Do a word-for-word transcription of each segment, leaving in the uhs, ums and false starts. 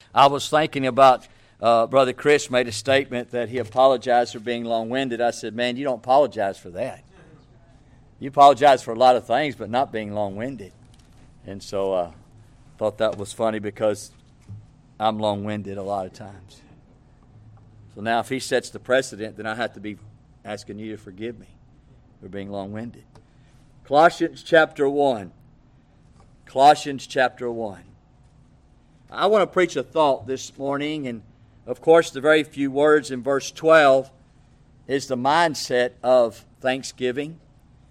I was thinking about uh, Brother Chris made a statement that he apologized for being long-winded. I said, man, you don't apologize for that. You apologize for a lot of things, but not being long-winded. And so I uh, thought that was funny because I'm long-winded a lot of times. So now if he sets the precedent, then I have to be asking you to forgive me for being long-winded. Colossians chapter one. Colossians chapter one. I want to preach a thought this morning, and of course the very few words in verse twelve is the mindset of thanksgiving.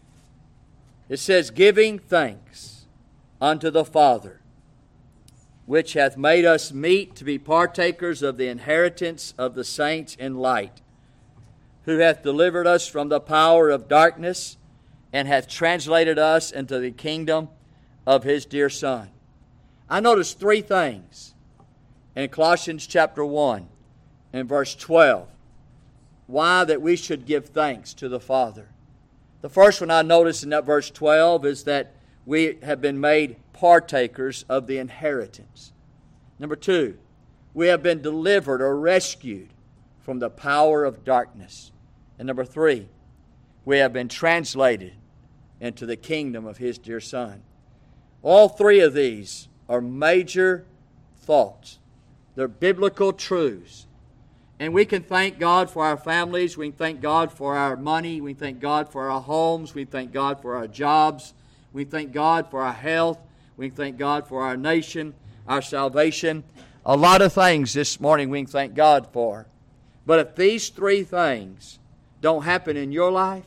It says, giving thanks unto the Father, which hath made us meet to be partakers of the inheritance of the saints in light, who hath delivered us from the power of darkness, and hath translated us into the kingdom of His dear Son. I noticed three things in Colossians chapter one and verse twelve. Why that we should give thanks to the Father. The first one I noticed in that verse twelve is that we have been made partakers of the inheritance. Number two, we have been delivered or rescued from the power of darkness. And number three, we have been translated into the kingdom of His dear Son. All three of these are major thoughts. They're biblical truths. And we can thank God for our families. We can thank God for our money. We can thank God for our homes. We can thank God for our jobs. We can thank God for our health. We can thank God for our nation, our salvation. A lot of things this morning we can thank God for. But if these three things don't happen in your life,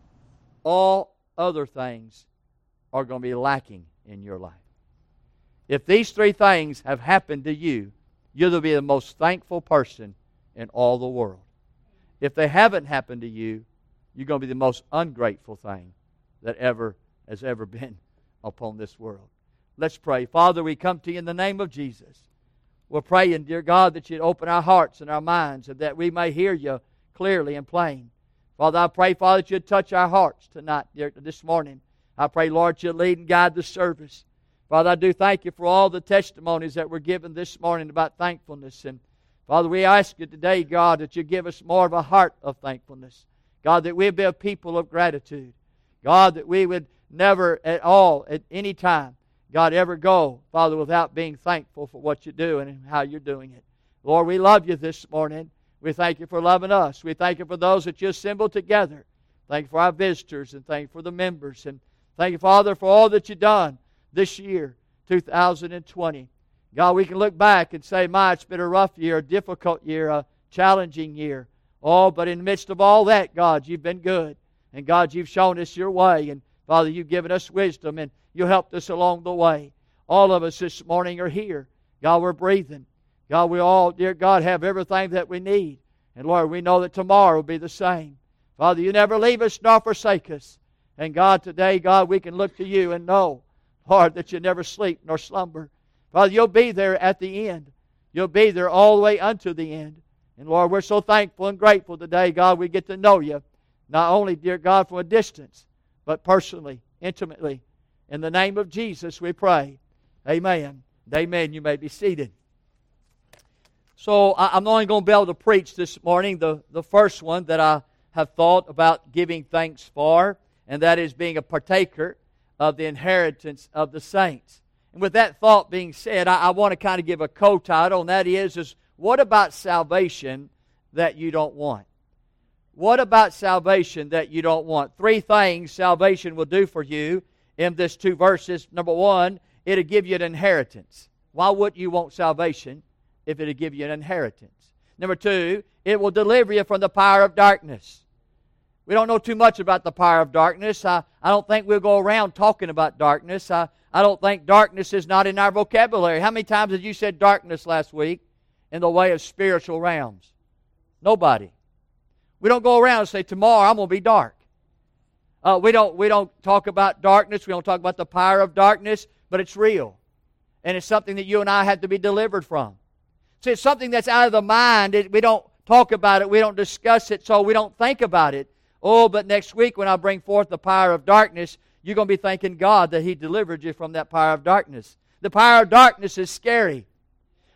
all other things are going to be lacking in your life. If these three things have happened to you, you'll be the most thankful person in all the world. If they haven't happened to you, you're going to be the most ungrateful thing that ever has ever been upon this world. Let's pray. Father, we come to you in the name of Jesus. We're praying, dear God, that you'd open our hearts and our minds and that we may hear you clearly and plain. Father, I pray, Father, that you'd touch our hearts tonight, dear, this morning. I pray, Lord, you'd lead and guide the service. Father, I do thank you for all the testimonies that were given this morning about thankfulness. And Father, we ask you today, God, that you give us more of a heart of thankfulness. God, that we'd be a people of gratitude. God, that we would never at all, at any time, God, ever go, Father, without being thankful for what you do and how you're doing it. Lord, we love you this morning. We thank you for loving us. We thank you for those that you assembled together. Thank you for our visitors and thank you for the members. And thank you, Father, for all that you've done this year, two thousand twenty. God, we can look back and say, my, it's been a rough year, a difficult year, a challenging year. Oh, but in the midst of all that, God, you've been good. And God, you've shown us your way. And Father, you've given us wisdom and you helped us along the way. All of us this morning are here. God, we're breathing. God, we all, dear God, have everything that we need. And Lord, we know that tomorrow will be the same. Father, you never leave us nor forsake us. And God, today, God, we can look to you and know, Lord, that you never sleep nor slumber. Father, you'll be there at the end. You'll be there all the way unto the end. And Lord, we're so thankful and grateful today, God, we get to know you. Not only, dear God, from a distance, but personally, intimately. In the name of Jesus we pray. Amen. Amen. You may be seated. So I'm only going to be able to preach this morning the, the first one that I have thought about giving thanks for, and that is being a partaker of the inheritance of the saints. And with that thought being said, I, I want to kind of give a co-title, and that is, is what about salvation that you don't want? What about salvation that you don't want? Three things salvation will do for you in this two verses. Number one, it'll give you an inheritance. Why wouldn't you want salvation if it'll give you an inheritance? Number two, it will deliver you from the power of darkness. We don't know too much about the power of darkness. I, I don't think we'll go around talking about darkness. I, I don't think darkness is not in our vocabulary. How many times have you said darkness last week in the way of spiritual realms? Nobody. We don't go around and say, tomorrow I'm going to be dark. Uh, we don't we don't talk about darkness. We don't talk about the power of darkness, but it's real. And it's something that you and I have to be delivered from. See, it's something that's out of the mind. It, we don't talk about it. We don't discuss it, so we don't think about it. Oh, but next week when I bring forth the power of darkness, you're going to be thanking God that He delivered you from that power of darkness. The power of darkness is scary.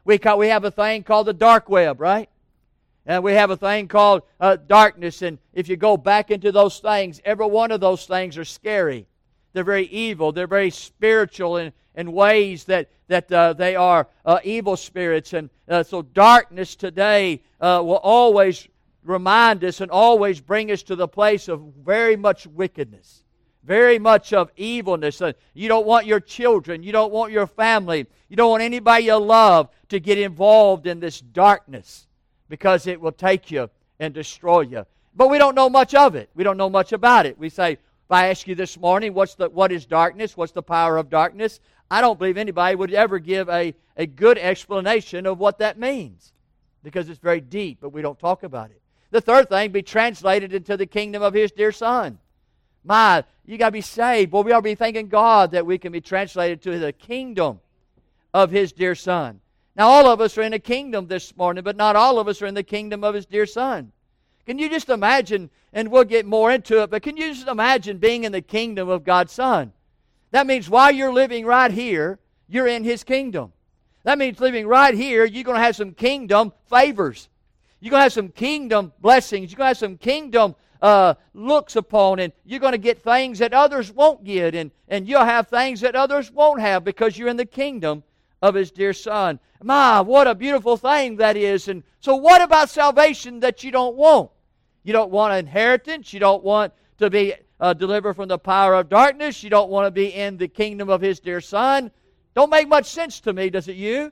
We, call, we have a thing called the dark web, right? And we have a thing called uh, darkness. And if you go back into those things, every one of those things are scary. They're very evil. They're very spiritual in, in ways that, that uh, they are uh, evil spirits. And uh, so darkness today uh, will always remind us and always bring us to the place of very much wickedness, very much of evilness. Uh, you don't want your children, you don't want your family, you don't want anybody you love to get involved in this darkness, because it will take you and destroy you. But we don't know much of it. We don't know much about it. We say, if I ask you this morning, what's the, what is darkness? What's the power of darkness? I don't believe anybody would ever give a, a good explanation of what that means, because it's very deep, but we don't talk about it. The third thing, be translated into the kingdom of His dear Son. My, you got to be saved. Boy, we ought to be thanking God that we can be translated to the kingdom of His dear Son. Now, all of us are in a kingdom this morning, but not all of us are in the kingdom of His dear Son. Can you just imagine, and we'll get more into it, but can you just imagine being in the kingdom of God's Son? That means while you're living right here, you're in His kingdom. That means living right here, you're going to have some kingdom favors. You're going to have some kingdom blessings. You're going to have some kingdom uh, looks upon, and you're going to get things that others won't get, and, and you'll have things that others won't have because you're in the kingdom of His dear Son. My, what a beautiful thing that is. And so what about salvation that you don't want? You don't want an inheritance. You don't want to be uh, delivered from the power of darkness. You don't want to be in the kingdom of His dear Son. Don't make much sense to me, does it you?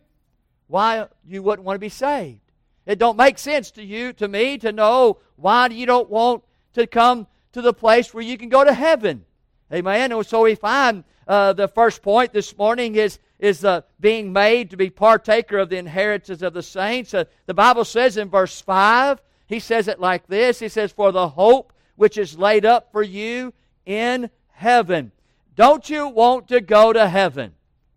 Why you wouldn't want to be saved? It don't make sense to you, to me, to know why you don't want to come to the place where you can go to heaven. Amen. And so we find uh, the first point this morning is, is uh, being made to be partaker of the inheritance of the saints. Uh, the Bible says in verse five, he says it like this. He says, for the hope which is laid up for you in heaven. Don't you want to go to heaven?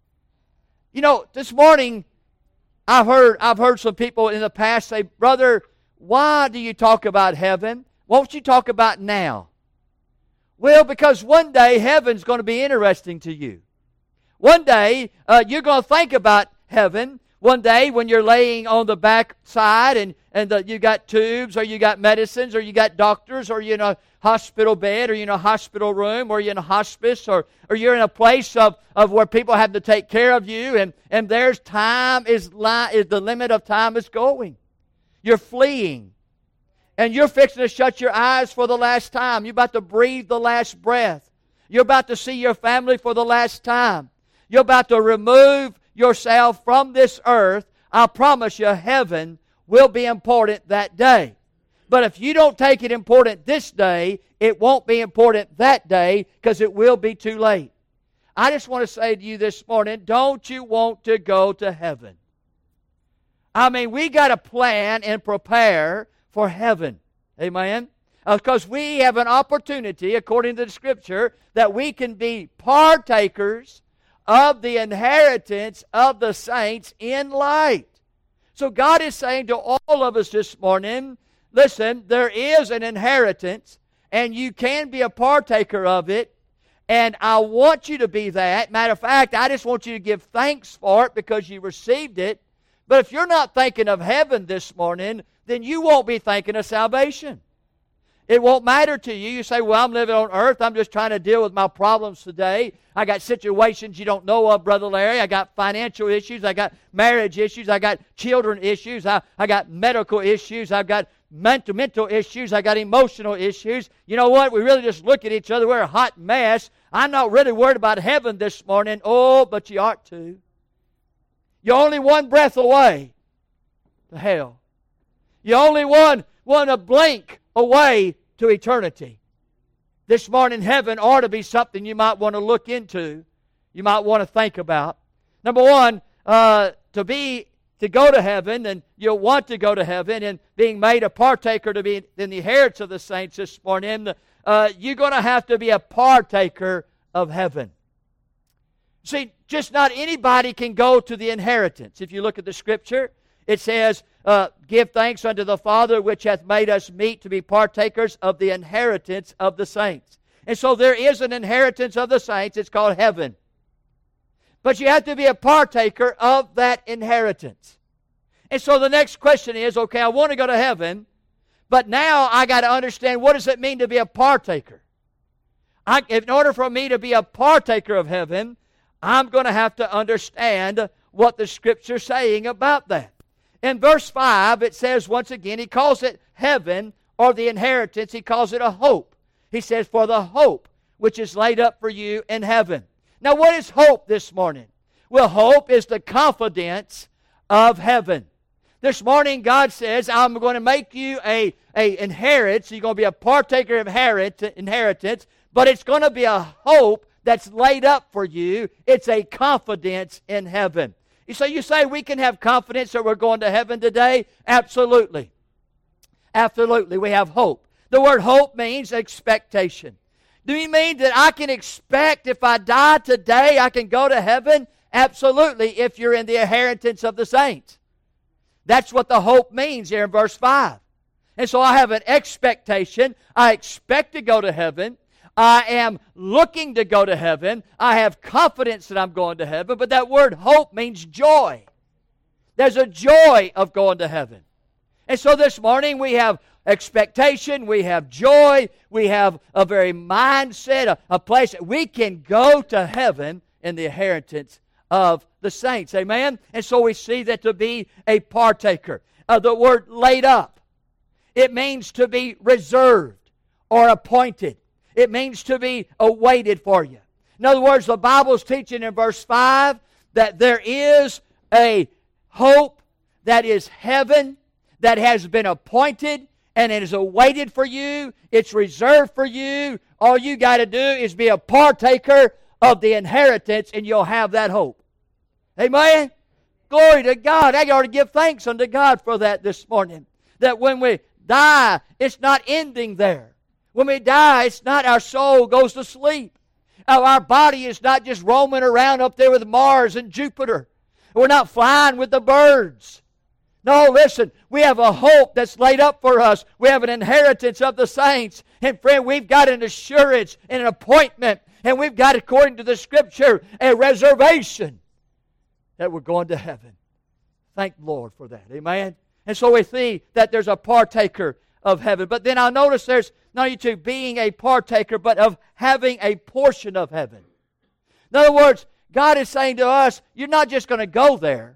You know, this morning, I've heard, I've heard some people in the past say, brother, why do you talk about heaven? Won't you talk about now? Well, because one day heaven's going to be interesting to you. One day uh, you're going to think about heaven. One day when you're laying on the back side and, and the, you got tubes or you got medicines or you got doctors or you're in a hospital bed or you're in a hospital room or you're in a hospice or, or you're in a place of, of where people have to take care of you and, and there's time is, li- is the limit of time is going. You're fleeing. And you're fixing to shut your eyes for the last time. You're about to breathe the last breath. You're about to see your family for the last time. You're about to remove yourself from this earth. I promise you, heaven will be important that day. But if you don't take it important this day, it won't be important that day because it will be too late. I just want to say to you this morning, don't you want to go to heaven? I mean, we got to plan and prepare for heaven. Amen? Because uh, we have an opportunity, according to the Scripture, that we can be partakers of the inheritance of the saints in light. So God is saying to all of us this morning, listen, there is an inheritance, and you can be a partaker of it, and I want you to be that. Matter of fact, I just want you to give thanks for it because you received it. But if you're not thinking of heaven this morning, then you won't be thinking of salvation. It won't matter to you. You say, well, I'm living on earth. I'm just trying to deal with my problems today. I got situations you don't know of, Brother Larry. I got financial issues. I got marriage issues. I got children issues. I, I got medical issues. I've got mental, mental issues. I got emotional issues. You know what? We really just look at each other. We're a hot mess. I'm not really worried about heaven this morning. Oh, but you ought to. You're only one breath away to hell. You're only one, one a blink away to eternity. This morning, heaven ought to be something you might want to look into. You might want to think about. Number one, uh, to be to go to heaven, and you'll want to go to heaven, and being made a partaker to be in the inheritance of the saints this morning, uh, you're going to have to be a partaker of heaven. See, just not anybody can go to the inheritance. If you look at the Scripture, it says, uh, give thanks unto the Father which hath made us meet to be partakers of the inheritance of the saints. And so there is an inheritance of the saints. It's called heaven. But you have to be a partaker of that inheritance. And so the next question is, okay, I want to go to heaven, but now I got to understand, what does it mean to be a partaker? I, in order for me to be a partaker of heaven, I'm going to have to understand what the Scripture's saying about that. In verse five, it says, once again, he calls it heaven, or the inheritance. He calls it a hope. He says, for the hope which is laid up for you in heaven. Now, what is hope this morning? Well, hope is the confidence of heaven. This morning, God says, I'm going to make you a, a inheritance. You're going to be a partaker of inheritance, but it's going to be a hope that's laid up for you. It's a confidence in heaven. So you say we can have confidence that we're going to heaven today? Absolutely. Absolutely, we have hope. The word hope means expectation. Do you mean that I can expect if I die today, I can go to heaven? Absolutely, if you're in the inheritance of the saints. That's what the hope means here in verse five. And so I have an expectation. I expect to go to heaven. I am looking to go to heaven. I have confidence that I'm going to heaven. But that word hope means joy. There's a joy of going to heaven. And so this morning we have expectation, we have joy, we have a very mindset, a, a place that we can go to heaven in the inheritance of the saints. Amen? And so we see that to be a partaker. Uh, the word laid up, it means to be reserved or appointed. It means to be awaited for you. In other words, the Bible's teaching in verse five that there is a hope that is heaven, that has been appointed, and it is awaited for you. It's reserved for you. All you got to do is be a partaker of the inheritance, and you'll have that hope. Amen? Glory to God. I ought to give thanks unto God for that this morning. That when we die, it's not ending there. When we die, it's not our soul goes to sleep. Our body is not just roaming around up there with Mars and Jupiter. We're not flying with the birds. No, listen, we have a hope that's laid up for us. We have an inheritance of the saints. And friend, we've got an assurance and an appointment. And we've got, according to the Scripture, a reservation that we're going to heaven. Thank the Lord for that. Amen? And so we see that there's a partaker of heaven. But then I notice there's not only to being a partaker, but of having a portion of heaven. In other words, God is saying to us, you're not just going to go there.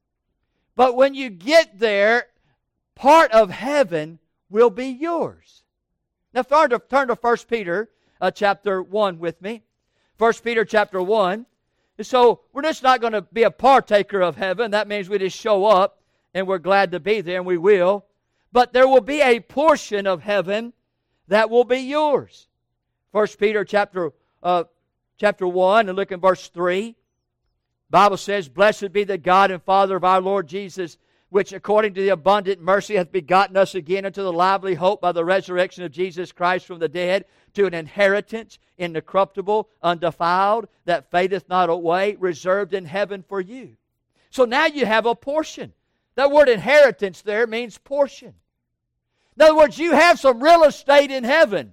But when you get there, part of heaven will be yours. Now turn to, turn to First Peter uh, chapter one with me. First Peter chapter one. And so we're just not going to be a partaker of heaven. That means we just show up and we're glad to be there, and we will. But there will be a portion of heaven that will be yours. First Peter chapter, uh, chapter one, and look in verse three. The Bible says, blessed be the God and Father of our Lord Jesus, which according to the abundant mercy hath begotten us again unto the lively hope by the resurrection of Jesus Christ from the dead, to an inheritance incorruptible, undefiled, that fadeth not away, reserved in heaven for you. So now you have a portion. That word inheritance there means portion. In other words, you have some real estate in heaven.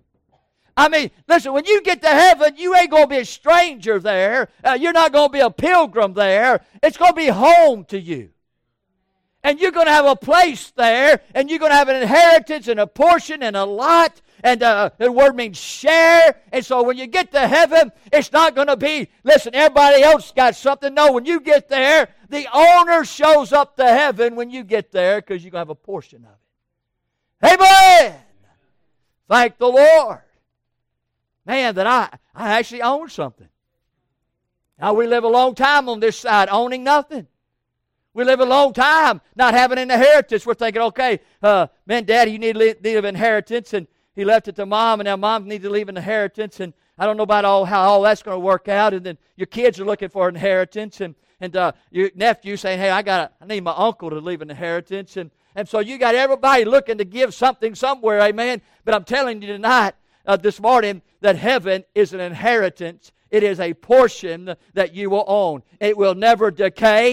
I mean, listen, when you get to heaven, you ain't going to be a stranger there. Uh, you're not going to be a pilgrim there. It's going to be home to you. And you're going to have a place there, and you're going to have an inheritance and a portion and a lot. And uh, the word means share. And so when you get to heaven, it's not going to be, listen, everybody else got something. No, when you get there, the owner shows up to heaven when you get there, because you're going to have a portion of it. Amen. Thank the Lord. Man, that I, I actually own something. Now, we live a long time on this side owning nothing. We live a long time not having an inheritance. We're thinking, okay, uh, man, Daddy, you need to leave, leave an inheritance. And he left it to Mom, and now Mom needs to leave an inheritance. And I don't know about all how all that's going to work out. And then your kids are looking for an inheritance. And, and uh, your nephew saying, hey, I got I need my uncle to leave an inheritance. And, and so you got everybody looking to give something somewhere, amen. But I'm telling you tonight, uh, this morning, that heaven is an inheritance. It is a portion that you will own. It will never decay.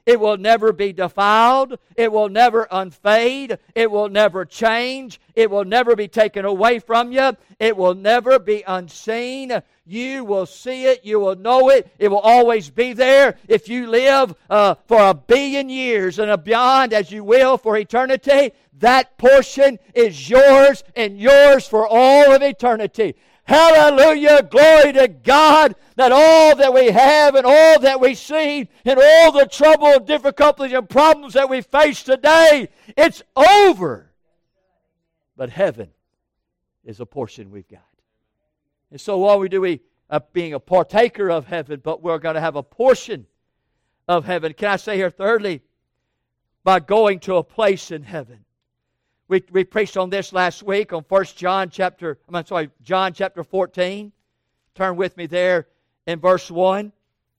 It will never be defiled. It will never unfade. It will never change. It will never be taken away from you. It will never be unseen. You will see it. You will know it. It will always be there. If you live uh, for a billion years and beyond as you will for eternity, that portion is yours and yours for all of eternity. Hallelujah, glory to God, that all that we have and all that we see and all the trouble, difficulties, and problems that we face today, it's over. But heaven is a portion we've got. And so what we do, we uh, being a partaker of heaven, but we're going to have a portion of heaven. Can I say here, thirdly, by going to a place in heaven. We, we preached on this last week on First John chapter, I'm sorry, John chapter fourteen. Turn with me there in verse one.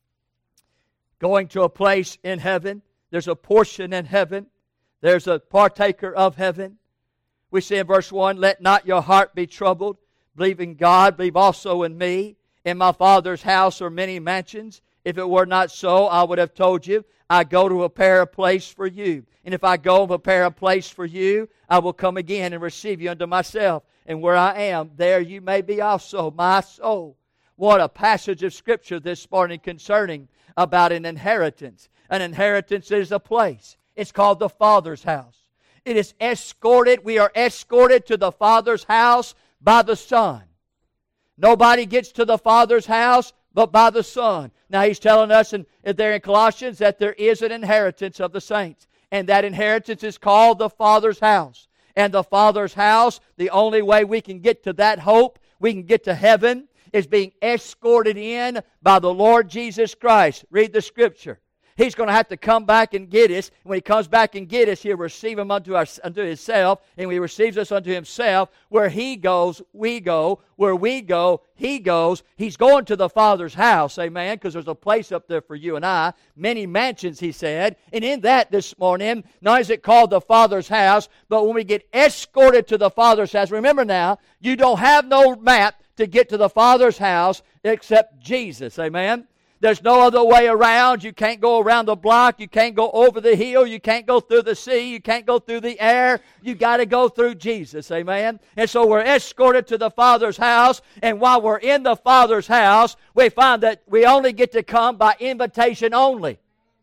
Going to a place in heaven. There's a portion in heaven. There's a partaker of heaven. We see in verse one, let not your heart be troubled. Believe in God, believe also in me. In my Father's house are many mansions. If it were not so, I would have told you. I go to prepare a place for you. And if I go and prepare a place for you, I will come again and receive you unto myself. And where I am, there you may be also, my soul. What a passage of Scripture this morning concerning about an inheritance. An inheritance is a place. It's called the Father's house. It is escorted. We are escorted to the Father's house by the Son. Nobody gets to the Father's house but by the Son. Now He's telling us in, there in Colossians that there is an inheritance of the saints. And that inheritance is called the Father's house. And the Father's house, the only way we can get to that hope, we can get to heaven, is being escorted in by the Lord Jesus Christ. Read the Scripture. He's going to have to come back and get us. When He comes back and get us, He'll receive Him unto, our, unto Himself. And when He receives us unto Himself, where He goes, we go. Where we go, He goes. He's going to the Father's house, amen, because there's a place up there for you and I. Many mansions, He said. And in that this morning, not is it called the Father's house, but when we get escorted to the Father's house, remember now, you don't have no map to get to the Father's house except Jesus, amen. There's no other way around. You can't go around the block. You can't go over the hill. You can't go through the sea. You can't go through the air. You got to go through Jesus. Amen? And so we're escorted to the Father's house. And while we're in the Father's house, we find that we only get to come by invitation only.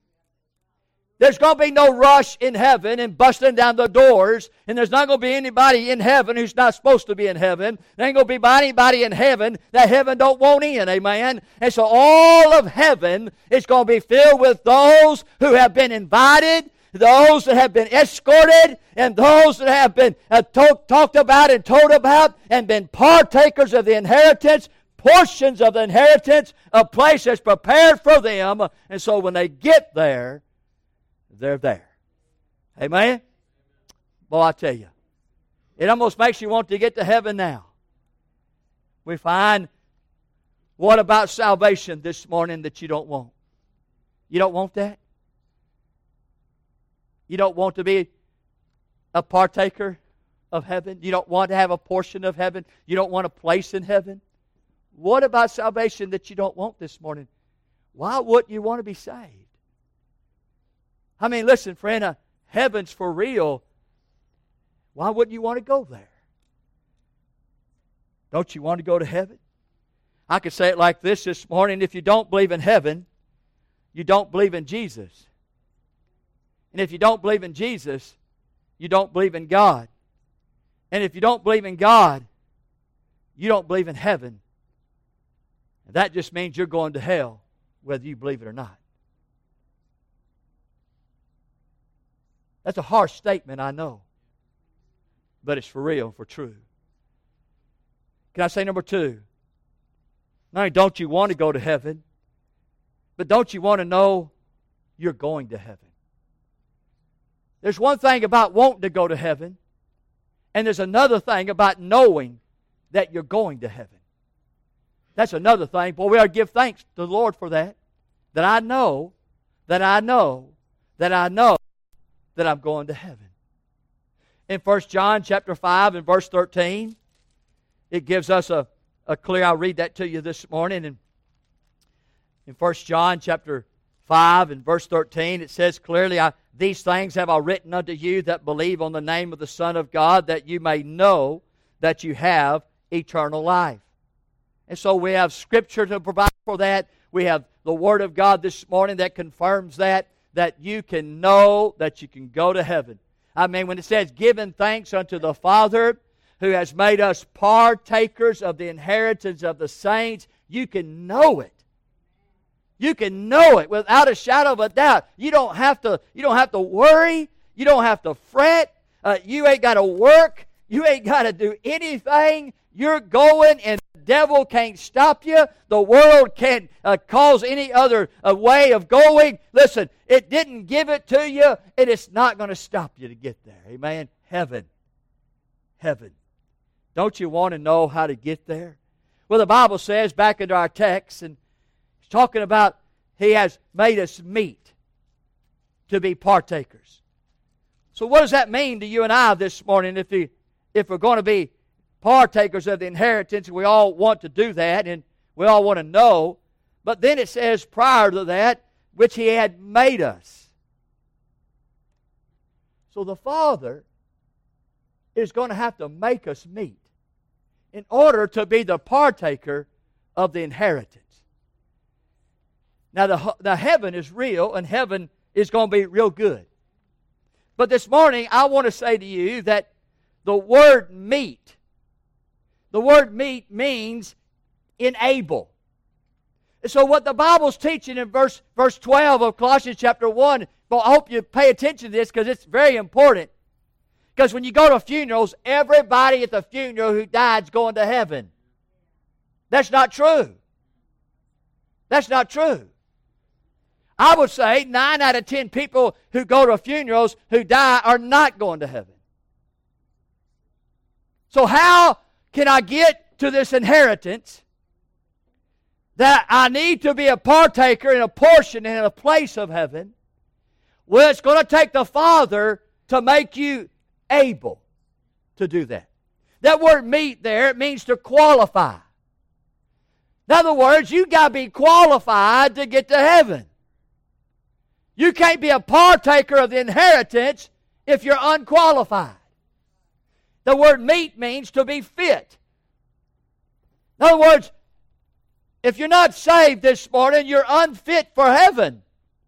There's going to be no rush in heaven and busting down the doors. And there's not going to be anybody in heaven who's not supposed to be in heaven. There ain't going to be anybody in heaven that heaven don't want in. Amen? And so all of heaven is going to be filled with those who have been invited, those that have been escorted, and those that have been uh, talk, talked about and told about and been partakers of the inheritance, portions of the inheritance, a place that's prepared for them. And so when they get there, they're there. Amen? Boy, I tell you, it almost makes you want to get to heaven now. We find, what about salvation this morning that you don't want? You don't want that? You don't want to be a partaker of heaven? You don't want to have a portion of heaven? You don't want a place in heaven? What about salvation that you don't want this morning? Why wouldn't you want to be saved? I mean, listen, friend, uh, heaven's for real. Why wouldn't you want to go there? Don't you want to go to heaven? I could say it like this this morning. If you don't believe in heaven, you don't believe in Jesus. And if you don't believe in Jesus, you don't believe in God. And if you don't believe in God, you don't believe in heaven. And that just means you're going to hell, whether you believe it or not. That's a harsh statement, I know. But it's for real, for true. Can I say number two? Not only don't you want to go to heaven, but don't you want to know you're going to heaven? There's one thing about wanting to go to heaven, and there's another thing about knowing that you're going to heaven. That's another thing. Boy, we ought to give thanks to the Lord for that. That I know, that I know, that I know that I'm going to heaven. In First John chapter five and verse thirteen, it gives us a, a clear, I'll read that to you this morning. In, in First John chapter five and verse thirteen, it says clearly, I, These things have I written unto you that believe on the name of the Son of God, that you may know that you have eternal life. And so we have Scripture to provide for that. We have the Word of God this morning that confirms that, that you can know that you can go to heaven. I mean, when it says, giving thanks unto the Father, who has made us partakers of the inheritance of the saints, you can know it. You can know it without a shadow of a doubt. You don't have to, you don't have to worry. You don't have to fret. Uh, you ain't got to work. You ain't got to do anything. You're going, and the devil can't stop you. The world can't uh, cause any other uh, way of going. Listen, it didn't give it to you, and it's not going to stop you to get there. Amen? Heaven. Heaven. Don't you want to know how to get there? Well, the Bible says, back into our text, and it's talking about He has made us meet to be partakers. So what does that mean to you and I this morning if, we, if we're going to be partakers of the inheritance? We all want to do that, and we all want to know. But then it says prior to that, which He had made us. So the Father is going to have to make us meet in order to be the partaker of the inheritance. Now, the, the heaven is real, and heaven is going to be real good. But this morning, I want to say to you that the word meet, the word meet means enable. And so what the Bible's teaching in verse, verse twelve of Colossians chapter one, well, I hope you pay attention to this because it's very important. Because when you go to funerals, everybody at the funeral who died is going to heaven. That's not true. That's not true. I would say nine out of ten people who go to funerals who die are not going to heaven. So how can I get to this inheritance that I need to be a partaker in a portion and in a place of heaven? Well, it's going to take the Father to make you able to do that. That word meet there, it means to qualify. In other words, you've got to be qualified to get to heaven. You can't be a partaker of the inheritance if you're unqualified. The word meet means to be fit. In other words, if you're not saved this morning, you're unfit for heaven.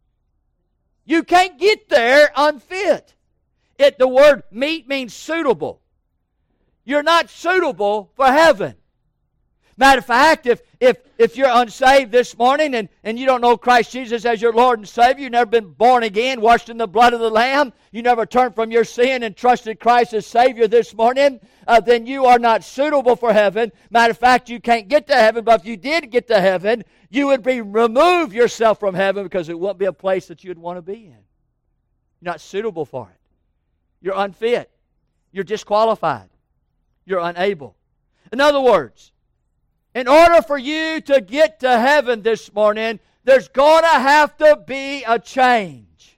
You can't get there unfit. It, the word meet means suitable. You're not suitable for heaven. Matter of fact, if, if, if you're unsaved this morning and, and you don't know Christ Jesus as your Lord and Savior, you've never been born again, washed in the blood of the Lamb, you never turned from your sin and trusted Christ as Savior this morning, uh, then you are not suitable for heaven. Matter of fact, you can't get to heaven, but if you did get to heaven, you would be remove yourself from heaven because it wouldn't be a place that you'd want to be in. You're not suitable for it. You're unfit. You're disqualified. You're unable. In other words, in order for you to get to heaven this morning, there's going to have to be a change.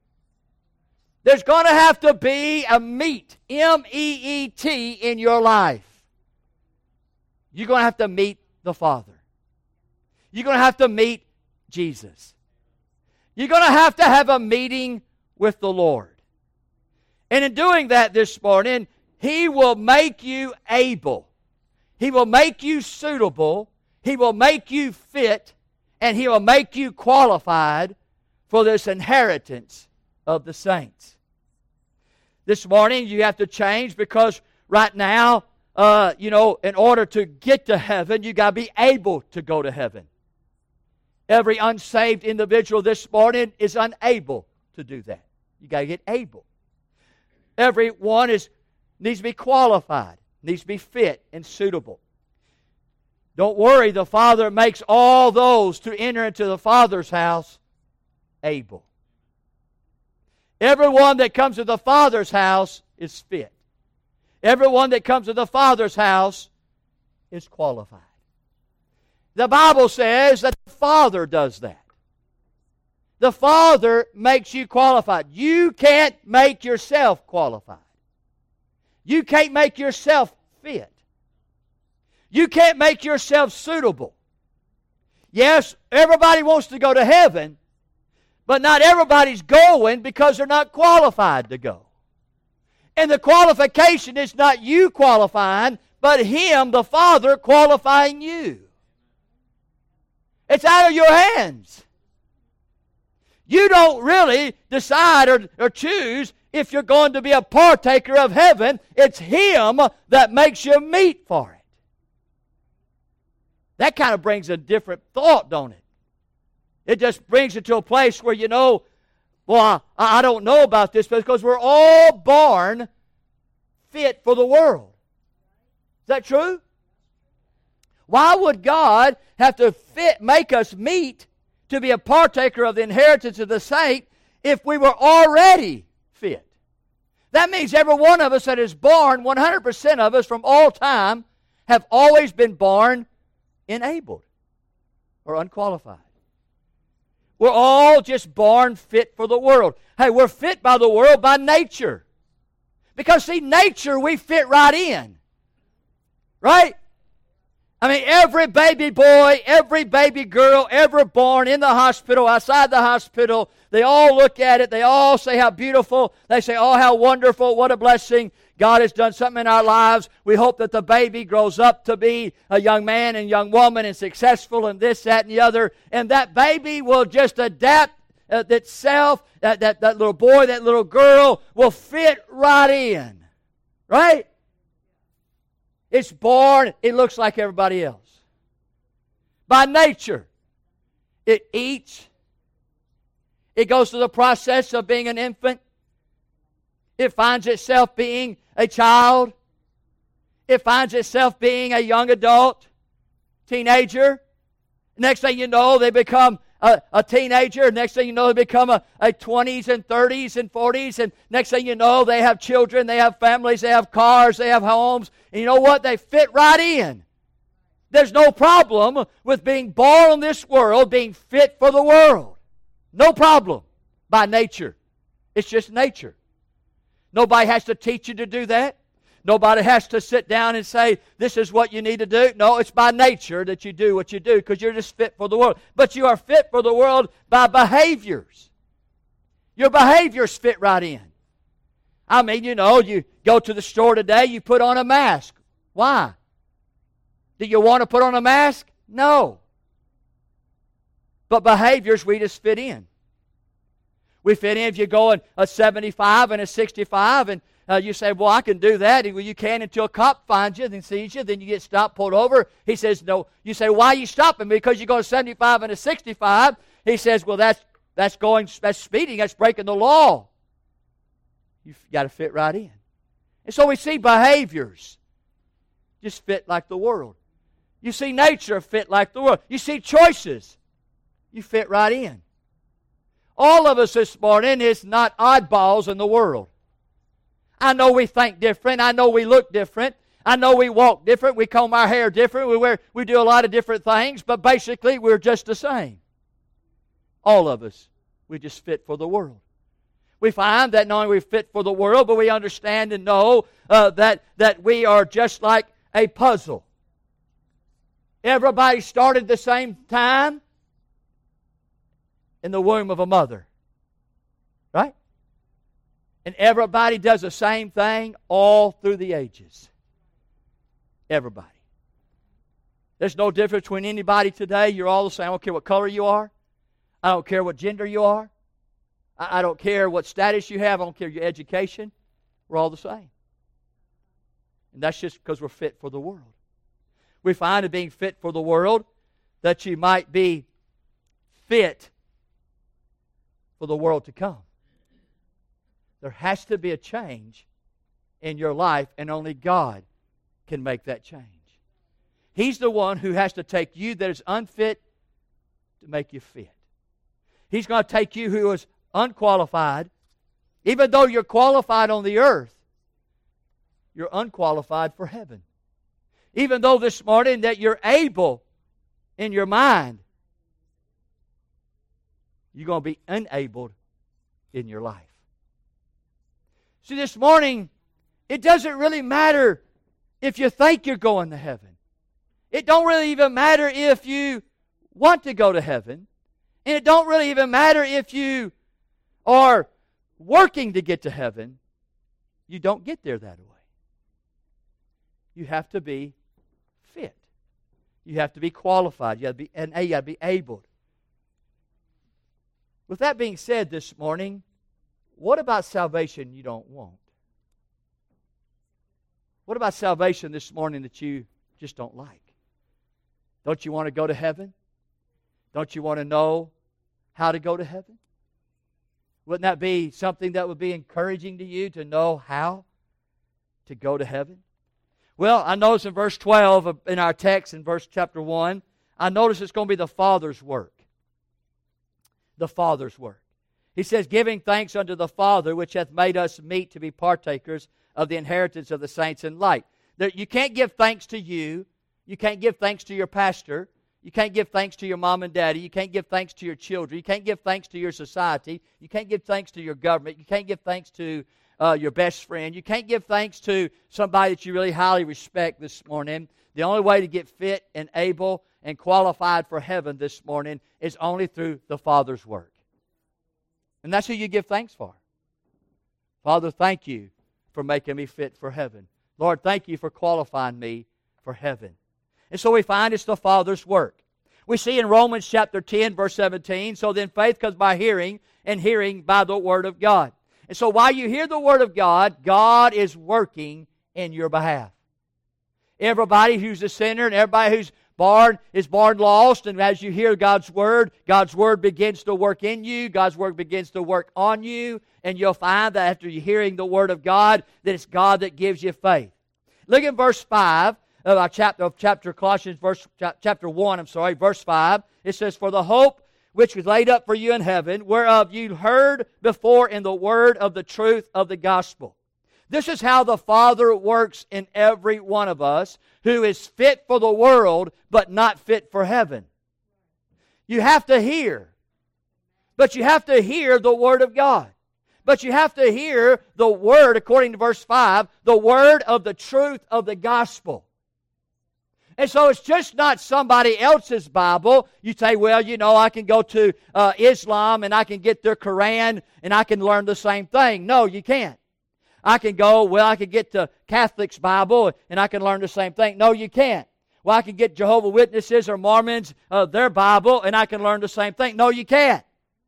There's going to have to be a meet, M E E T, in your life. You're going to have to meet the Father. You're going to have to meet Jesus. You're going to have to have a meeting with the Lord. And in doing that this morning, He will make you able. He will make you suitable. He will make you fit. And He will make you qualified for this inheritance of the saints. This morning you have to change because right now, uh, you know, in order to get to heaven, you got to be able to go to heaven. Every unsaved individual this morning is unable to do that. You got to get able. Everyone is needs to be qualified, needs to be fit and suitable. Don't worry, the Father makes all those to enter into the Father's house able. Everyone that comes to the Father's house is fit. Everyone that comes to the Father's house is qualified. The Bible says that the Father does that. The Father makes you qualified. You can't make yourself qualified. You can't make yourself fit. You can't make yourself suitable. Yes, everybody wants to go to heaven, But not everybody's going because they're not qualified to go. And the qualification is not you qualifying, but Him, the Father, qualifying you. It's out of your hands. You don't really decide or, or choose if you're going to be a partaker of heaven. It's Him that makes you meet for it. That kind of brings a different thought, don't it? It just brings it to a place where, you know, well, I, I don't know about this, because we're all born fit for the world. Is that true? Why would God have to fit, make us meet to be a partaker of the inheritance of the saint if we were already fit? That means every one of us that is born, one hundred percent of us from all time, have always been born enabled or unqualified. We're all just born fit for the world. Hey, we're fit by the world by nature. Because, see, nature we fit right in. Right? I mean, every baby boy, every baby girl ever born in the hospital, outside the hospital, they all look at it. They all say how beautiful. They say, oh, how wonderful. What a blessing. God has done something in our lives. We hope that the baby grows up to be a young man and young woman and successful and this, that, and the other. And that baby will just adapt uh, itself. That, that, that little boy, that little girl will fit right in. Right? It's born, it looks like everybody else. By nature, it eats. It goes through the process of being an infant. It finds itself being a child. It finds itself being a young adult, teenager. Next thing you know, they become a, a teenager. Next thing you know, they become a, a twenties and thirties and forties. And next thing you know, they have children, they have families, they have cars, they have homes. And you know what? They fit right in. There's no problem with being born in this world, being fit for the world. No problem by nature. It's just nature. Nobody has to teach you to do that. Nobody has to sit down and say, this is what you need to do. No, it's by nature that you do what you do, because you're just fit for the world. But you are fit for the world by behaviors. Your behaviors fit right in. I mean, you know, you go to the store today, you put on a mask. Why? Do you want to put on a mask? No. But behaviors, we just fit in. We fit in if you're going a seventy-five and a sixty-five, and uh, you say, well, I can do that. And, well, you can until a cop finds you and sees you. Then you get stopped, pulled over. He says, no. You say, why are you stopping me? Because you're going seventy-five and a sixty-five. He says, well, that's that's going, that's speeding. That's breaking the law. You've got to fit right in. And so we see behaviors just fit like the world. You see nature fit like the world. You see choices. You fit right in. All of us this morning is not oddballs in the world. I know we think different. I know we look different. I know we walk different. We comb our hair different. We wear, we do a lot of different things, but basically we're just the same. All of us. We just fit for the world. We find that not only we fit for the world, but we understand and know uh, that, that we are just like a puzzle. Everybody started the same time in the womb of a mother. Right? And everybody does the same thing all through the ages. Everybody. There's no difference between anybody today. You're all the same. I don't care what color you are. I don't care what gender you are. I, I don't care what status you have. I don't care your education. We're all the same. And that's just because we're fit for the world. We find in being fit for the world that you might be fit for the world to come. There has to be a change in your life, and only God can make that change. He's the one who has to take you that is unfit to make you fit. He's going to take you who is unqualified. Even though you're qualified on the earth, you're unqualified for heaven. Even though this morning that you're able in your mind, you're going to be enabled in your life. See, this morning, it doesn't really matter if you think you're going to heaven. It don't really even matter if you want to go to heaven. And it don't really even matter if you are working to get to heaven. You don't get there that way. You have to be fit. You have to be qualified. You have to be, and you have to be able. With that being said this morning, what about salvation you don't want? What about salvation this morning that you just don't like? Don't you want to go to heaven? Don't you want to know how to go to heaven? Wouldn't that be something that would be encouraging to you to know how to go to heaven? Well, I notice in verse twelve in our text, in verse chapter one, I notice it's going to be the Father's work. The Father's work. He says, giving thanks unto the Father, which hath made us meet to be partakers of the inheritance of the saints in light. That you can't give thanks to you. You can't give thanks to your pastor. You can't give thanks to your mom and daddy. You can't give thanks to your children. You can't give thanks to your society. You can't give thanks to your government. You can't give thanks to uh, your best friend. You can't give thanks to somebody that you really highly respect this morning. The only way to get fit and able and qualified for heaven this morning is only through the Father's work. And that's who you give thanks for. Father, thank you for making me fit for heaven. Lord, thank you for qualifying me for heaven. And so we find it's the Father's work. We see in Romans chapter ten, verse seventeen, so then faith comes by hearing, and hearing by the Word of God. And so while you hear the Word of God, God is working in your behalf. Everybody who's a sinner and everybody who's born is born lost, and as you hear God's Word, God's Word begins to work in you, God's Word begins to work on you, and you'll find that after you're hearing the Word of God, that it's God that gives you faith. Look at verse five. Of our chapter of chapter Colossians, verse chapter one. I'm sorry, verse five. It says, "For the hope which was laid up for you in heaven, whereof you heard before in the word of the truth of the gospel." This is how the Father works in every one of us who is fit for the world but not fit for heaven. You have to hear, but you have to hear the Word of God. But you have to hear the Word, according to verse five, the word of the truth of the gospel. And so it's just not somebody else's Bible. You say, well, you know, I can go to uh, Islam and I can get their Quran and I can learn the same thing. No, you can't. I can go, well, I can get the Catholic's Bible and I can learn the same thing. No, you can't. Well, I can get Jehovah's Witnesses or Mormons, uh, their Bible, and I can learn the same thing. No, you can't.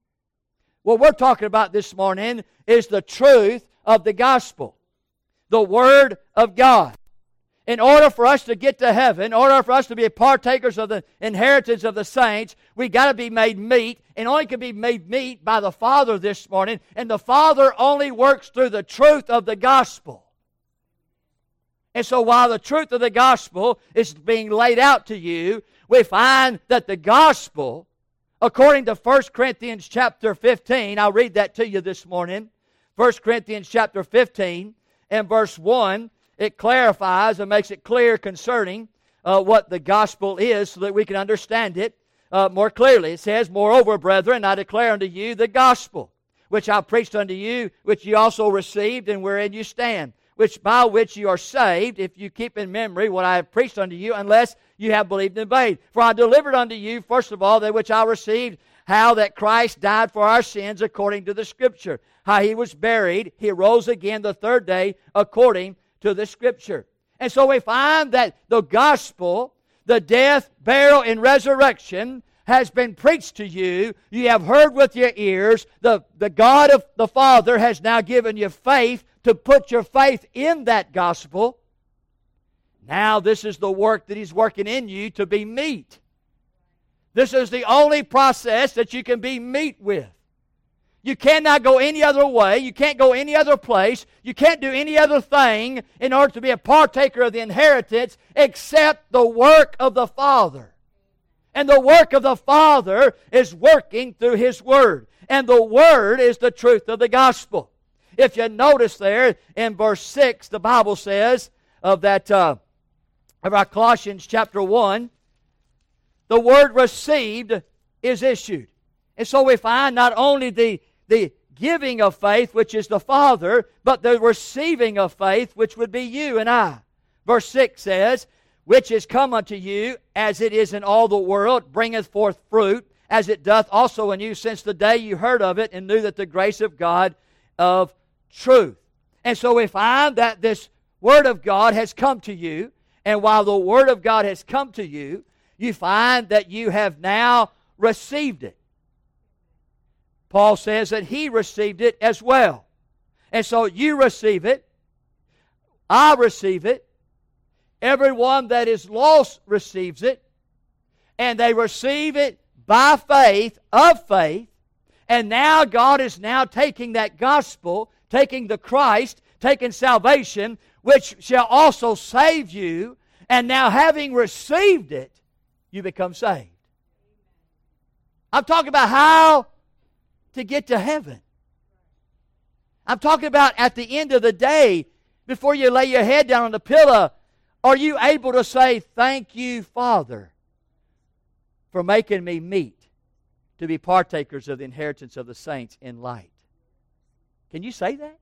What we're talking about this morning is the truth of the gospel, the Word of God. In order for us to get to heaven, in order for us to be partakers of the inheritance of the saints, we've got to be made meet, and only can be made meet by the Father this morning. And the Father only works through the truth of the gospel. And so while the truth of the gospel is being laid out to you, we find that the gospel, according to First Corinthians chapter fifteen, I'll read that to you this morning. First Corinthians chapter fifteen and verse one, it clarifies and makes it clear concerning uh, what the gospel is so that we can understand it uh, more clearly. It says, "Moreover, brethren, I declare unto you the gospel, which I preached unto you, which you also received, and wherein you stand, which by which you are saved, if you keep in memory what I have preached unto you, unless you have believed in vain. For I delivered unto you, first of all, that which I received, how that Christ died for our sins according to the Scripture, how He was buried, He rose again the third day according to the Scripture." And so we find that the gospel, the death, burial, and resurrection has been preached to you. You have heard with your ears. The, the God of the Father has now given you faith to put your faith in that gospel. Now this is the work that He's working in you to be meat. This is the only process that you can be meat with. You cannot go any other way. You can't go any other place. You can't do any other thing in order to be a partaker of the inheritance except the work of the Father. And the work of the Father is working through His Word. And the Word is the truth of the gospel. If you notice there in verse six, the Bible says of that uh, of our Colossians chapter one, the word received is issued. And so we find not only the the giving of faith, which is the Father, but the receiving of faith, which would be you and I. Verse six says, "Which is come unto you, as it is in all the world, bringeth forth fruit, as it doth also in you since the day you heard of it and knew that the grace of God of truth. And so we find that this Word of God has come to you, and while the Word of God has come to you, you find that you have now received it. Paul says that he received it as well. And so you receive it, I receive it, everyone that is lost receives it, and they receive it by faith, of faith, and now God is now taking that gospel, taking the Christ, taking salvation, which shall also save you, and now having received it, you become saved. I'm talking about how to get to heaven. I'm talking about at the end of the day, before you lay your head down on the pillow, are you able to say, thank you, Father, for making me meet to be partakers of the inheritance of the saints in light? Can you say that?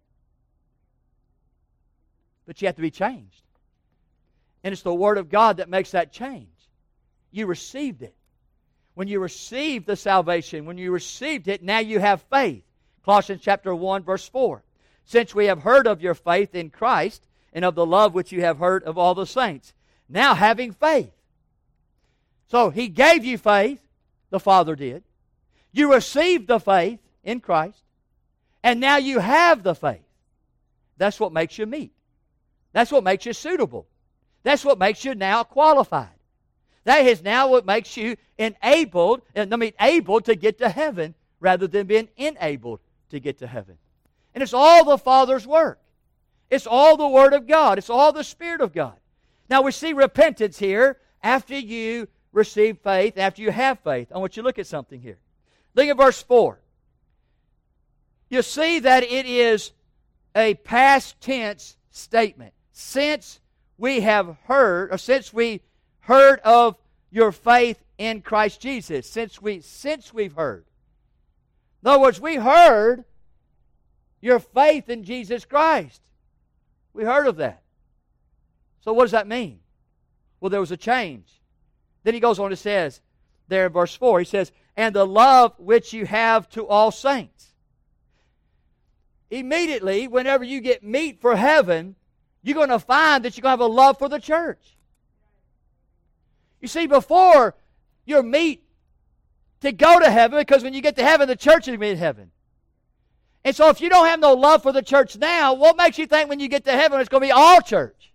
But you have to be changed. And it's the Word of God that makes that change. You received it. When you received the salvation, when you received it, now you have faith. Colossians chapter one, verse four. Since we have heard of your faith in Christ and of the love which you have heard of all the saints. Now having faith. So He gave you faith, the Father did. You received the faith in Christ, and now you have the faith. That's what makes you meet. That's what makes you suitable. That's what makes you now qualified. That is now what makes you enabled, and I mean able to get to heaven rather than being enabled to get to heaven. And it's all the Father's work. It's all the Word of God. It's all the Spirit of God. Now we see repentance here after you receive faith, after you have faith. I want you to look at something here. Look at verse four. You see that it is a past tense statement. Since we have heard, or since we heard of your faith in Christ Jesus. Since we since we've heard. In other words, we heard your faith in Jesus Christ. We heard of that. So what does that mean? Well, there was a change. Then he goes on and says, there in verse four, he says, and the love which you have to all saints. Immediately, whenever you get meat for heaven, you're going to find that you're going to have a love for the church. You see, before you're meat to go to heaven, because when you get to heaven, the church is going to be in heaven. And so if you don't have no love for the church now, what makes you think when you get to heaven it's going to be all church?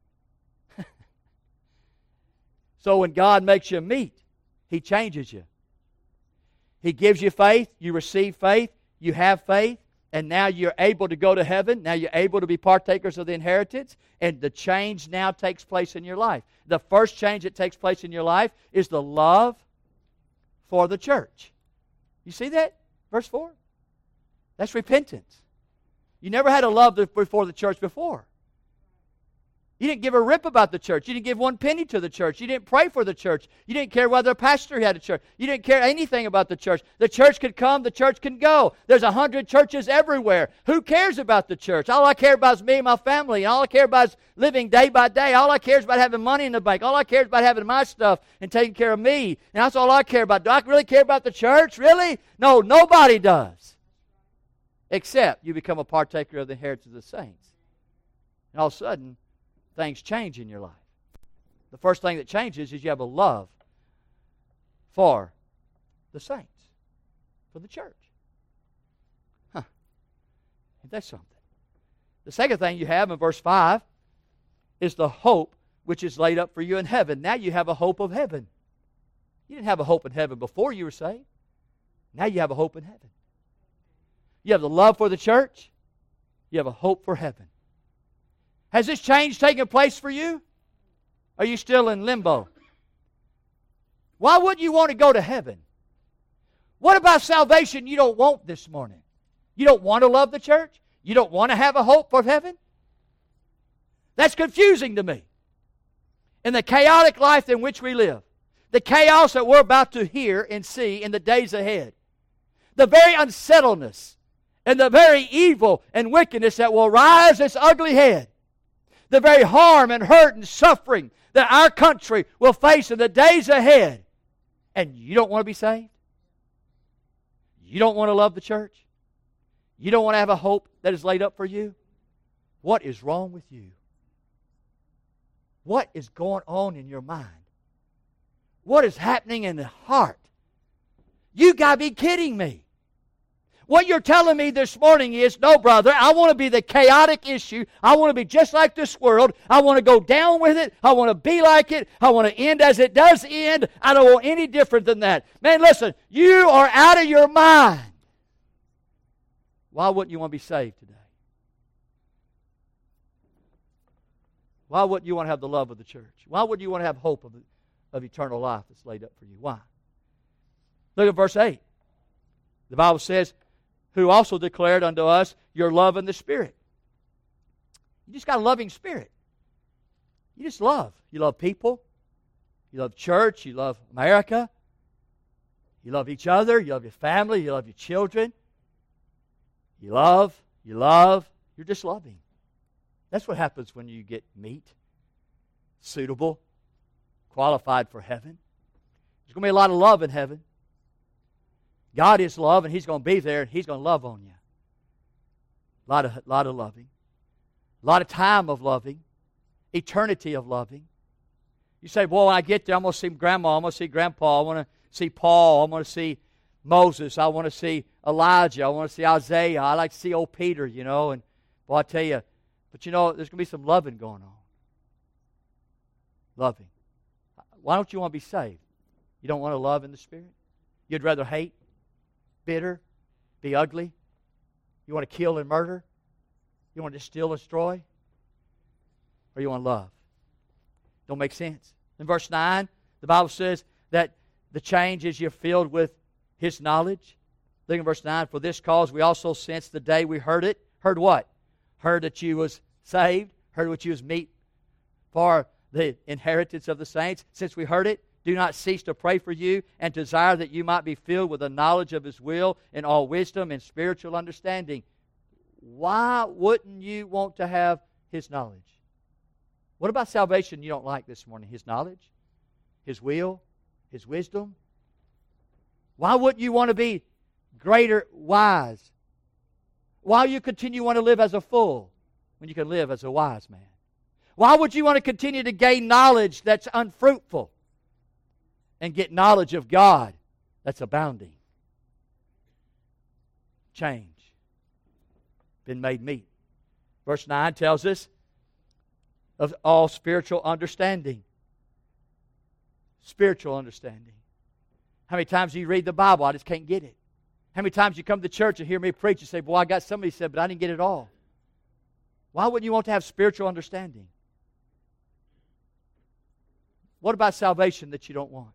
So when God makes you meat, He changes you. He gives you faith, you receive faith, you have faith, and now you're able to go to heaven. Now you're able to be partakers of the inheritance, and the change now takes place in your life. The first change that takes place in your life is the love for the church. You see that? Verse four? That's repentance. You never had a love before the church before. You didn't give a rip about the church. You didn't give one penny to the church. You didn't pray for the church. You didn't care whether a pastor had a church. You didn't care anything about the church. The church could come, the church can go. There's a hundred churches everywhere. Who cares about the church? All I care about is me and my family. And all I care about is living day by day. All I care is about having money in the bank. All I care is about having my stuff and taking care of me. And that's all I care about. Do I really care about the church? Really? No, nobody does. Except you become a partaker of the inheritance of the saints. And all of a sudden, things change in your life. The first thing that changes is you have a love for the saints, for the church. Huh. Ain't that something? The second thing you have in verse five is the hope which is laid up for you in heaven. Now you have a hope of heaven. You didn't have a hope in heaven before you were saved. Now you have a hope in heaven. You have the love for the church. You have a hope for heaven. Has this change taken place for you? Are you still in limbo? Why wouldn't you want to go to heaven? What about salvation you don't want this morning? You don't want to love the church? You don't want to have a hope for heaven? That's confusing to me. In the chaotic life in which we live, the chaos that we're about to hear and see in the days ahead, the very unsettledness and the very evil and wickedness that will rise its ugly head, the very harm and hurt and suffering that our country will face in the days ahead, and you don't want to be saved? You don't want to love the church? You don't want to have a hope that is laid up for you? What is wrong with you? What is going on in your mind? What is happening in the heart? You got to be kidding me. What you're telling me this morning is, no, brother, I want to be the chaotic issue. I want to be just like this world. I want to go down with it. I want to be like it. I want to end as it does end. I don't want any different than that. Man, listen, you are out of your mind. Why wouldn't you want to be saved today? Why wouldn't you want to have the love of the church? Why wouldn't you want to have hope of, of eternal life that's laid up for you? Why? Look at verse eight. The Bible says, who also declared unto us your love in the Spirit. You just got a loving spirit. You just love. You love people. You love church. You love America. You love each other. You love your family. You love your children. You love. You love. You're just loving. That's what happens when you get meat, suitable, qualified for heaven. There's going to be a lot of love in heaven. God is love, and He's going to be there, and He's going to love on you. A lot of, lot of loving. A lot of time of loving. Eternity of loving. You say, boy, when I get there, I'm going to see Grandma, I'm going to see Grandpa, I want to see Paul, I want to see Moses, I want to see Elijah, I want to see Isaiah, I like to see old Peter, you know, and boy, I tell you, but you know, there's going to be some loving going on. Loving. Why don't you want to be saved? You don't want to love in the Spirit? You'd rather hate? Bitter, be ugly? You want to kill and murder? You want to steal and destroy? Or you want to love? Don't make sense. In verse nine, the Bible says that the change is you're filled with His knowledge. Look at verse nine. For this cause we also, since the day we heard it, heard what? Heard that you was saved, heard what you was meet for the inheritance of the saints. Since we heard it, do not cease to pray for you and desire that you might be filled with the knowledge of His will and all wisdom and spiritual understanding. Why wouldn't you want to have His knowledge? What about salvation you don't like this morning? His knowledge? His will? His wisdom? Why wouldn't you want to be greater wise? Why you continue to want to live as a fool when you can live as a wise man? Why would you want to continue to gain knowledge that's unfruitful and get knowledge of God that's abounding? Change. Been made meat. Verse nine tells us of all spiritual understanding. Spiritual understanding. How many times do you read the Bible? I just can't get it. How many times you come to church and hear me preach and say, boy, I got somebody said, but I didn't get it all. Why wouldn't you want to have spiritual understanding? What about salvation that you don't want?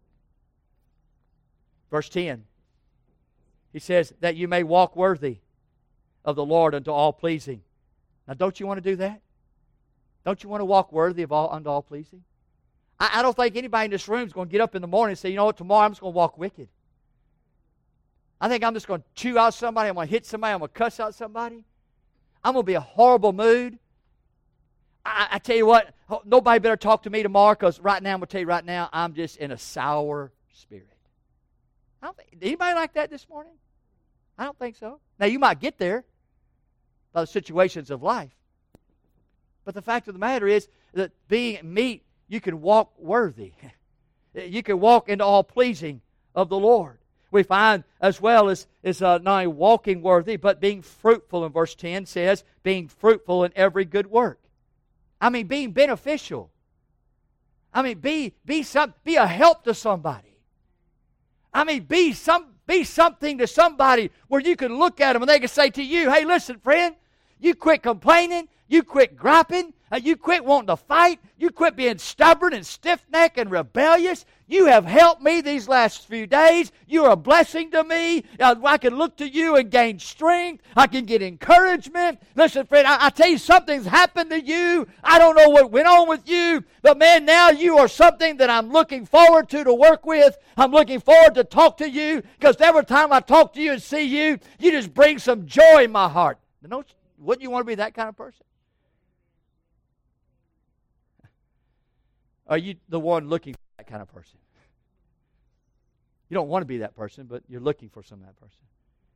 Verse ten. He says, that you may walk worthy of the Lord unto all pleasing. Now, don't you want to do that? Don't you want to walk worthy of all unto all pleasing? I, I don't think anybody in this room is going to get up in the morning and say, you know what, tomorrow I'm just going to walk wicked. I think I'm just going to chew out somebody, I'm going to hit somebody, I'm going to cuss out somebody. I'm going to be a horrible mood. I, I tell you what, nobody better talk to me tomorrow, because right now, I'm going to tell you right now, I'm just in a sour spirit. I don't think, anybody like that this morning? I don't think so. Now, you might get there by the situations of life. But the fact of the matter is that being meat, you can walk worthy. You can walk into all pleasing of the Lord. We find as well as, as uh, not only walking worthy, but being fruitful. In verse ten says, being fruitful in every good work. I mean, being beneficial. I mean, be, be, some, be a help to somebody. I mean, be some be something to somebody where you can look at them and they can say to you, hey, listen, friend, you quit complaining, you quit griping, uh, you quit wanting to fight, you quit being stubborn and stiff-necked and rebellious. You have helped me these last few days. You're a blessing to me. Uh, I can look to you and gain strength. I can get encouragement. Listen, friend, I, I tell you, something's happened to you. I don't know what went on with you, but man, now you are something that I'm looking forward to to work with. I'm looking forward to talk to you, because every time I talk to you and see you, you just bring some joy in my heart. Don't, wouldn't you want to be that kind of person? Are you the one looking for that kind of person? You don't want to be that person, but you're looking for some of that person.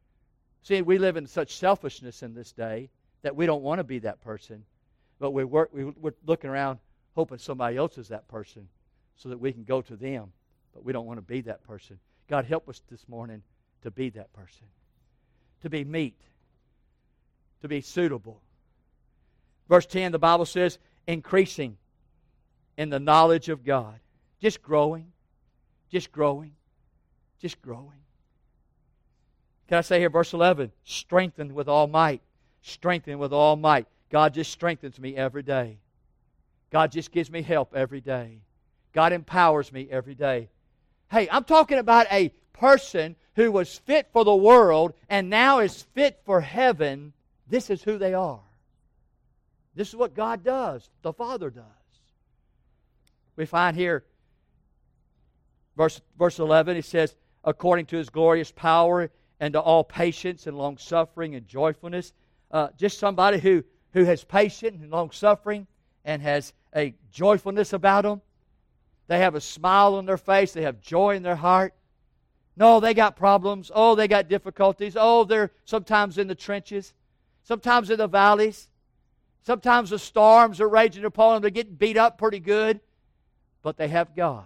See, we live in such selfishness in this day that we don't want to be that person, but we work, we, we're looking around hoping somebody else is that person so that we can go to them, but we don't want to be that person. God, help us this morning to be that person, to be meet, to be suitable. Verse ten, the Bible says, increasing in the knowledge of God. Just growing, just growing, just growing. Can I say here, verse eleven, strengthened with all might, strengthened with all might. God just strengthens me every day. God just gives me help every day. God empowers me every day. Hey, I'm talking about a person who was fit for the world and now is fit for heaven. This is who they are. This is what God does, the Father does. We find here, verse, verse eleven, it says, according to His glorious power and to all patience and long-suffering and joyfulness. Uh, just somebody who, who has patience and long-suffering and has a joyfulness about them. They have a smile on their face. They have joy in their heart. No, they got problems. Oh, they got difficulties. Oh, they're sometimes in the trenches. Sometimes in the valleys. Sometimes the storms are raging upon them. They're getting beat up pretty good. But they have God.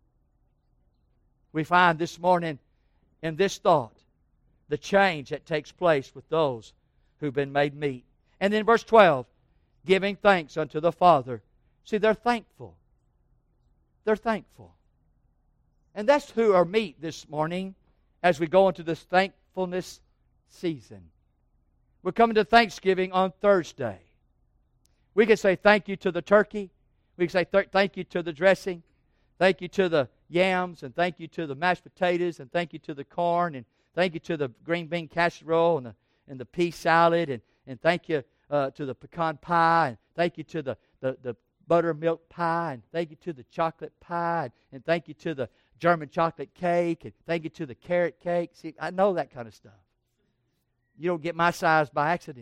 We find this morning in this thought the change that takes place with those who've been made meet. And then verse twelve, giving thanks unto the Father. See, they're thankful. They're thankful. And that's who are meet this morning as we go into this thankfulness season. We're coming to Thanksgiving on Thursday. We can say thank you to the turkey. We can say th- thank you to the dressing. Thank you to the yams. And thank you to the mashed potatoes. And thank you to the corn. And thank you to the green bean casserole and the, and the pea salad. And, and thank you uh, to the pecan pie. And thank you to the, the, the buttermilk pie. And thank you to the chocolate pie. And, and thank you to the German chocolate cake. And thank you to the carrot cake. See, I know that kind of stuff. You don't get my size by accident.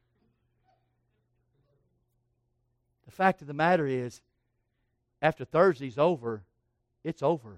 The fact of the matter is, after Thursday's over, it's over.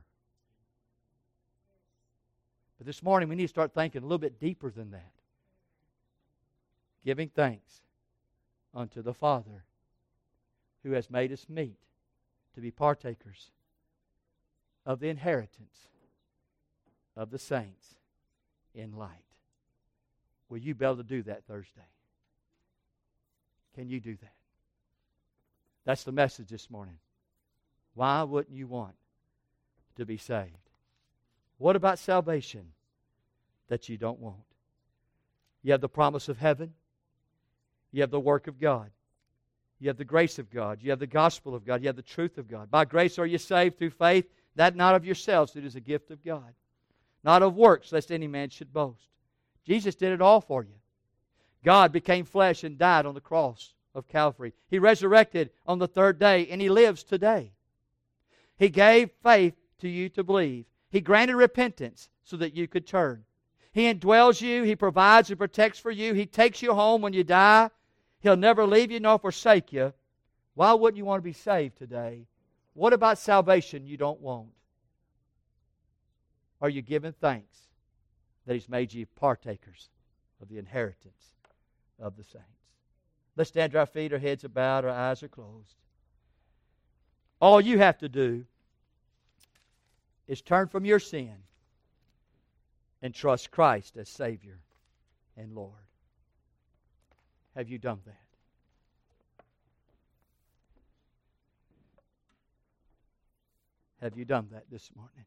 But this morning we need to start thinking a little bit deeper than that. Giving thanks unto the Father who has made us meet to be partakers of the inheritance of the saints in light. Will you be able to do that Thursday? Can you do that? That's the message this morning. Why wouldn't you want to be saved? What about salvation that you don't want? You have the promise of heaven. You have the work of God. You have the grace of God. You have the gospel of God. You have the truth of God. By grace are you saved through faith, that not of yourselves, it is a gift of God. Not of works, lest any man should boast. Jesus did it all for you. God became flesh and died on the cross of Calvary. He resurrected on the third day, and He lives today. He gave faith to you to believe. He granted repentance so that you could turn. He indwells you. He provides and protects for you. He takes you home when you die. He'll never leave you nor forsake you. Why wouldn't you want to be saved today? What about salvation you don't want? Are you giving thanks that He's made you partakers of the inheritance of the saints? Let's stand to our feet, our heads are bowed, our eyes are closed. All you have to do is turn from your sin and trust Christ as Savior and Lord. Have you done that? Have you done that this morning?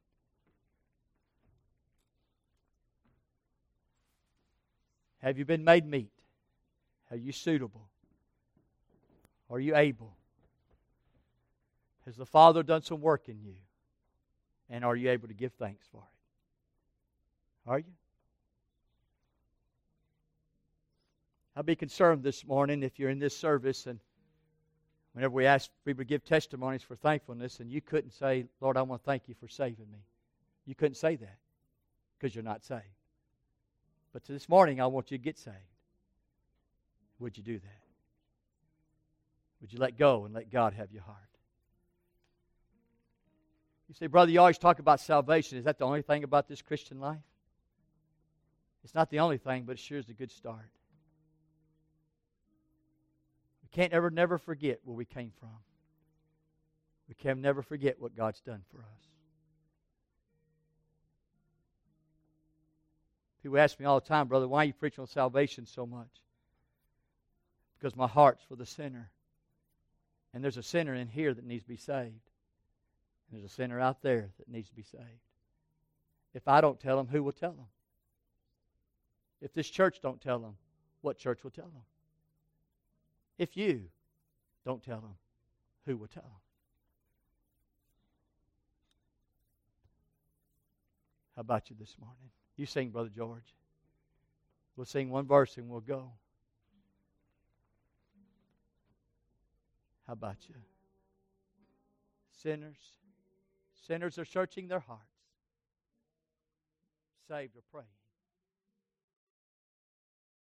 Have you been made meet? Are you suitable? Are you able? Has the Father done some work in you? And are you able to give thanks for it? Are you? I'll be concerned this morning if you're in this service and whenever we ask people to give testimonies for thankfulness and you couldn't say, Lord, I want to thank you for saving me. You couldn't say that because you're not saved. But this morning I want you to get saved. Would you do that? Would you let go and let God have your heart? You say, brother, you always talk about salvation. Is that the only thing about this Christian life? It's not the only thing, but it sure is a good start. We can't ever, never forget where we came from. We can never forget what God's done for us. People ask me all the time, brother, why are you preaching on salvation so much? Because my heart's for the sinner. And there's a sinner in here that needs to be saved. And there's a sinner out there that needs to be saved. If I don't tell them, who will tell them? If this church don't tell them, what church will tell them? If you don't tell them, who will tell them? How about you this morning? You sing, Brother George. We'll sing one verse and we'll go. How about you? Sinners. Sinners are searching their hearts. Saved or praying.